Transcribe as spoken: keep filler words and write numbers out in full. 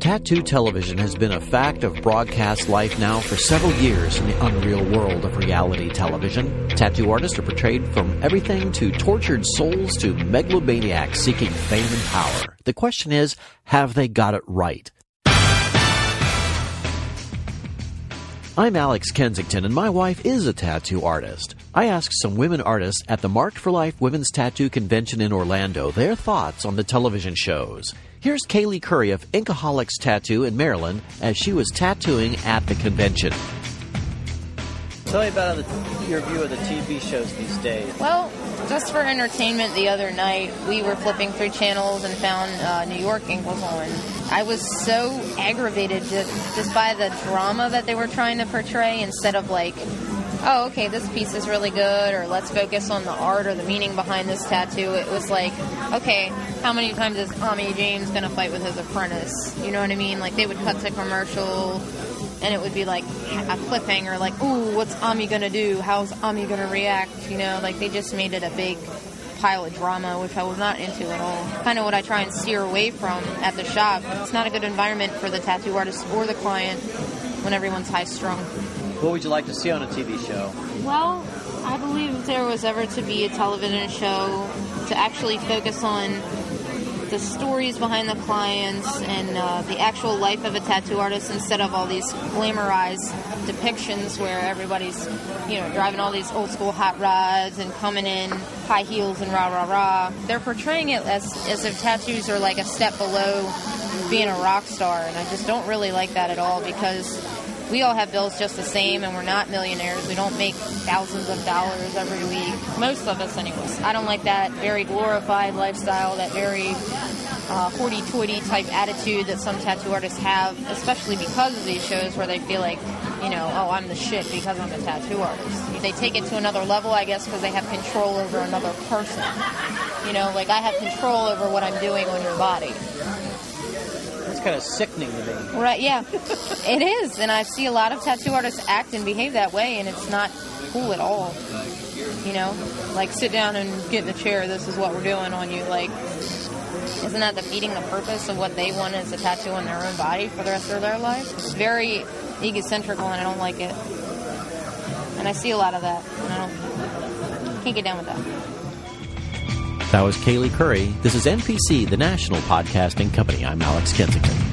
Tattoo television has been a fact of broadcast life now for several years in the unreal world of reality television. Tattoo artists are portrayed from everything to tortured souls to megalomaniacs seeking fame and power. The question is, have they got it right? I'm Alex Kensington, and my wife is a tattoo artist. I asked some women artists at the Marked for Life Women's Tattoo Convention in Orlando their thoughts on the television shows. Here's Kaylee Curry of Inkaholics Tattoo in Maryland as she was tattooing at the convention. Tell me about the, your view of the T V shows these days. Well, just for entertainment, the other night we were flipping through channels and found uh, New York Ink was on. I was so aggravated just, just by the drama that they were trying to portray instead of like, oh, okay, this piece is really good, or let's focus on the art or the meaning behind this tattoo. It was like, okay, how many times is Ami James going to fight with his apprentice? You know what I mean? Like, they would cut to commercial, and it would be like a cliffhanger, like, ooh, what's Ami going to do? How's Ami going to react? You know, like, they just made it a big pile of drama, which I was not into at all. Kind of what I try and steer away from at the shop. It's not a good environment for the tattoo artist or the client when everyone's high-strung. What would you like to see on a T V show? Well, I believe if there was ever to be a television show to actually focus on the stories behind the clients and uh, the actual life of a tattoo artist instead of all these glamorized depictions where everybody's, you know, driving all these old school hot rods and coming in high heels and rah, rah, rah. They're portraying it as, as if tattoos are like a step below being a rock star, and I just don't really like that at all because we all have bills just the same, and we're not millionaires. We don't make thousands of dollars every week. Most of us, anyways. I don't like that very glorified lifestyle, that very uh, hoity-toity type attitude that some tattoo artists have, especially because of these shows where they feel like, you know, oh, I'm the shit because I'm a tattoo artist. They take it to another level, I guess, because they have control over another person. You know, like I have control over what I'm doing on your body. Kind of sickening to me. Right, yeah. It is, and I see a lot of tattoo artists act and behave that way, and it's not cool at all. You know? Like, sit down and get in the chair, this is what we're doing on you. Like, isn't that defeating the purpose of what they want as a tattoo on their own body for the rest of their life? It's very egocentrical, and I don't like it. And I see a lot of that, and I don't, can't get down with that. That was Kaylee Curry. This is N P C, the National Podcasting Company. I'm Alex Kensington.